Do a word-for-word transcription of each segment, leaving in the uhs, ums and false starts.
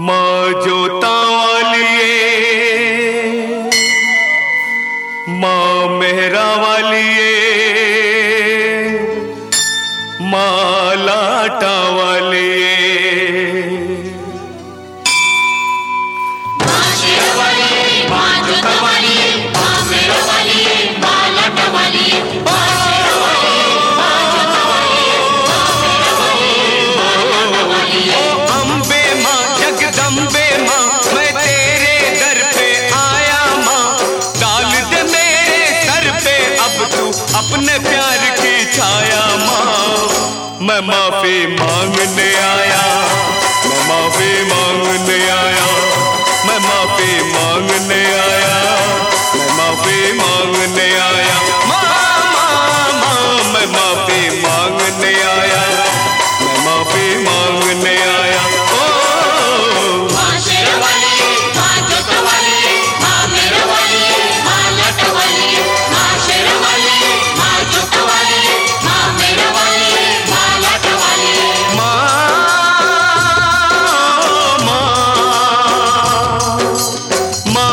माँ जोता वालिए, माँ मेहरा वालिए, माँ लाटा वालिए। माँ शेरा वालिए, माँ जोता वालिए, माँ मेहरा वालिए, माँ लाटा वालिए। माँ शेरा वालिए, माँ जोता वालिए, माँ मेहरा वालिए, माँ लाटा वालिए। अम्बे माँ जगदम्बे माँ, मैं तेरे दर पे आया माँ, डाल दे मेरे सर पे अब तू अपने प्यार की छाया माँ। मैं माफी मांगने आया, मैं माफी मांगने आया, मैं माफी मांगने आया, मैं माफी मांगने आया माँ, माँ, माँ, मैं माफी मांगने आया, मैं माफी मांगने आया। ओ माँ शेरा वालिए, माँ जोता वालिए, माँ मेहरा वालिए, माँ लाटा वालिए। माँ शेरा वालिए, माँ जोता वालिए, माँ मेहरा वालिए, माँ लाटा वालिए। माँ, माँ, माँ,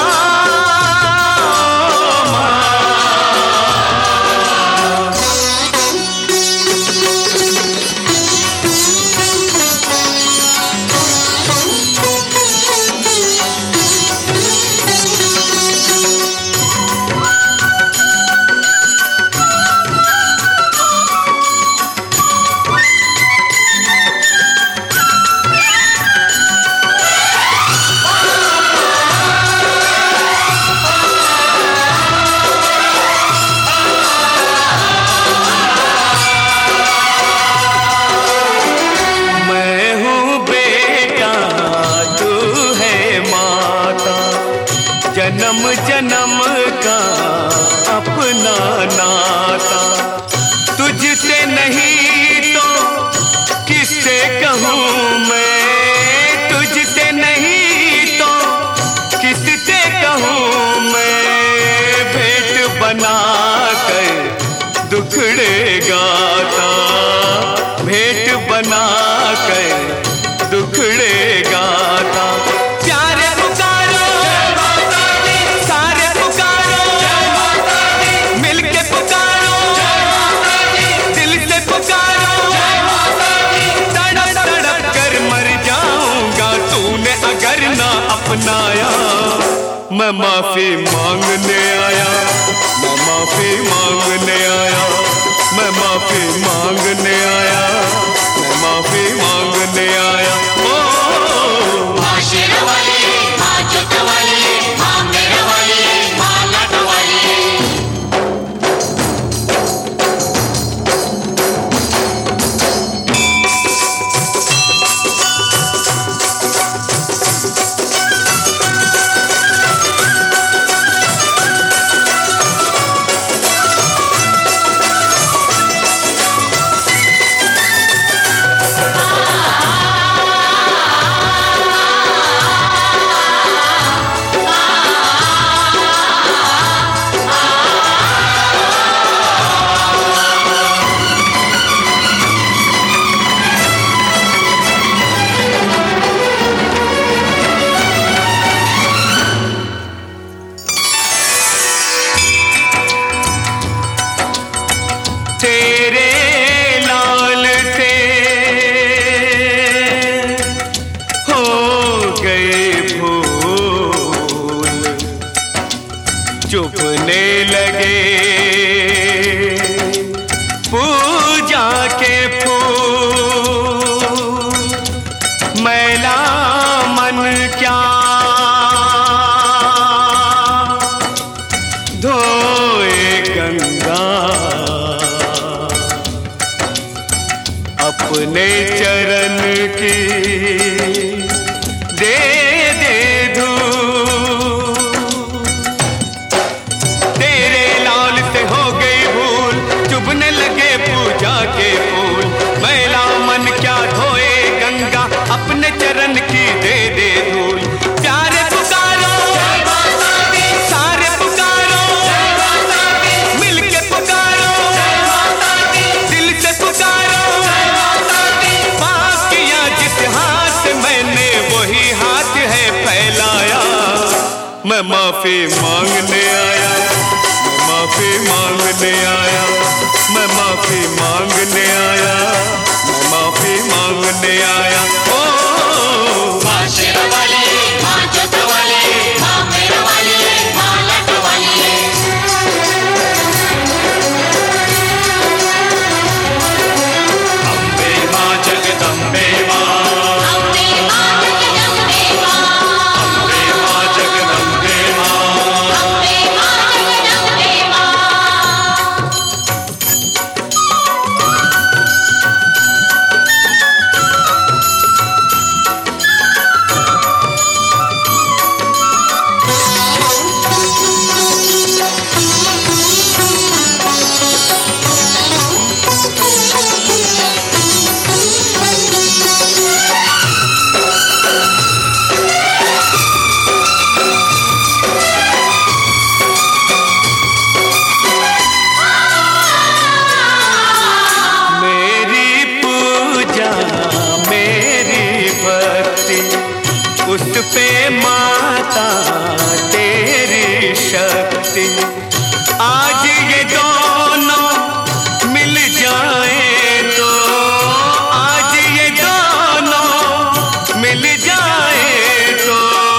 मैं हूँ बेटा तू है माता, जन्म जन्म का अपना नाता, तुझसे नहीं तो किससे कहूँ मैं, तुझसे नहीं तो किससे कहूँ मैं, भेंट बना कर दुखड़े गाता, भेंट बना कर दुखड़े गाता। प्यारे पुकारो सारे पुकारो, मिलके पुकारो दिल से पुकारो, तड़प तड़प कर मर जाऊंगा तूने अगर ना अपनाया। मैं माफी मांगने आया, मैं माफी मांगने आया, मैं माफी मांगने आया, मैं माफी मांगने आया। ओ माँ शेरा वालिए, माँ जोता वालिए, माँ मेहरा वालिए, माँ लाटा वालिए। तेरे लाल से हो गए फूल, चुभने लगे पूजा के फूल, मैला मन क्या धोए गंगा, अपने चरण की दे दे धूल। तेरे लाल से हो मैं माफी मांगने आया, मैं माफी मांगने आया, मैं माफी मांगने आया, मैं माफी मांगने आया। ओ माँ शेरावाली, माँ जोतवाली, माँ मेरावाली, माँ लाडवाली। अम्बे माँ जगदम्बे माँ, अम्बे माँ जगदम्बे माँ, अम्बे माँ जगदम्बे माँ, अम्बे माँ जगदम्बे माँ। मेरी पूजा मेरी भक्ति उस पे माता तेरी शक्ति। आज ये दोनों मिल जाए तो, आज ये दोनों मिल जाए तो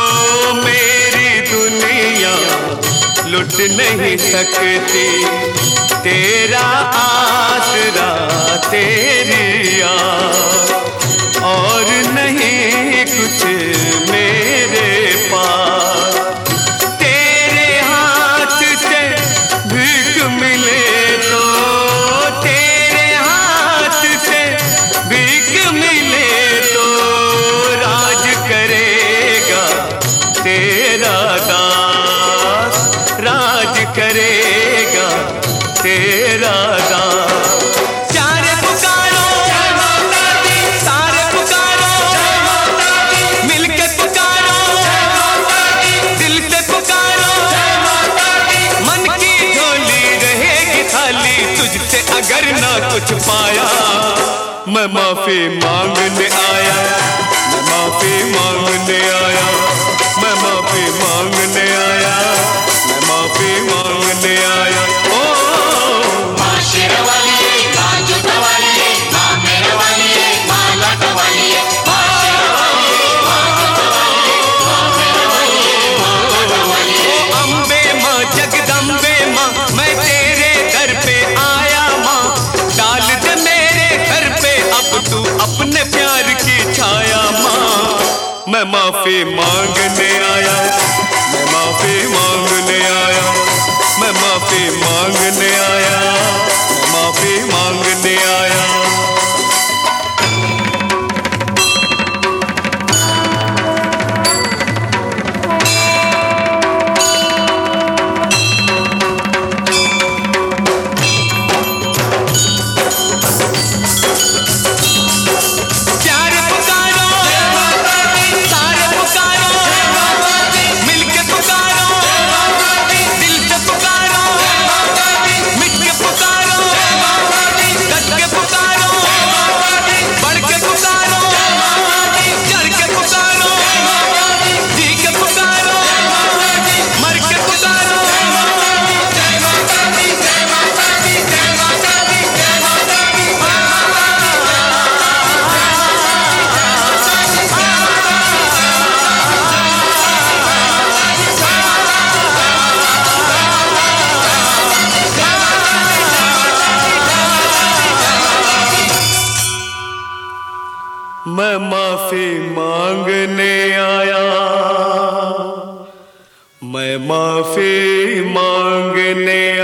मेरी दुनिया लुट नहीं सकती। तेरा आसरा तेरी याद और नहीं कुछ मेरे पास। तेरे हाथ से भीख मिले तो, तेरे हाथ से भीख मिले तो राज करेगा तेरा दास, राज करेगा तेरा दास। चारे पुकारो सारे पुकारो, मिलके पुकारो दिल से पुकारो। मन की झोली रहेगी खाली तुझसे अगर ना कुछ पाया। मैं माफी मांगने आया, मैं माफी मांगने आया, मैं माफी मांगने आया, मैं माफी मांगने आया। ओ माँ शेरावाली, माँ जोतवाली, माँ मेरावाली, माँ लाडवाली। माँ शेरावाली, माँ जोतवाली, माँ मेरावाली, माँ लाडवाली। ओ अम्बे माँ जगदम्बे माँ, मैं तेरे दर पे आया माँ। डाल दे मेरे घर पे अब तू अपने प्यार की छाया माँ। मैं माफी मांगने आया, मैं माफी मांगने आया, मैं माफी मांगने आया, मैं माफी मांगने आया। प्यार पुकारो सारे पुकारो, मिलके पुकारो दिल से पुकारो, मिट के पुकारो, डट के पुकारो, बढ़ के पुकारो, चढ़ के पुकारो, जी के पुकारो, मर के पुकारो। जय माता दी, जय माता दी, जय माता दी, जय माता दी। मैं माफी मांगने आया, मैं माफी मांगने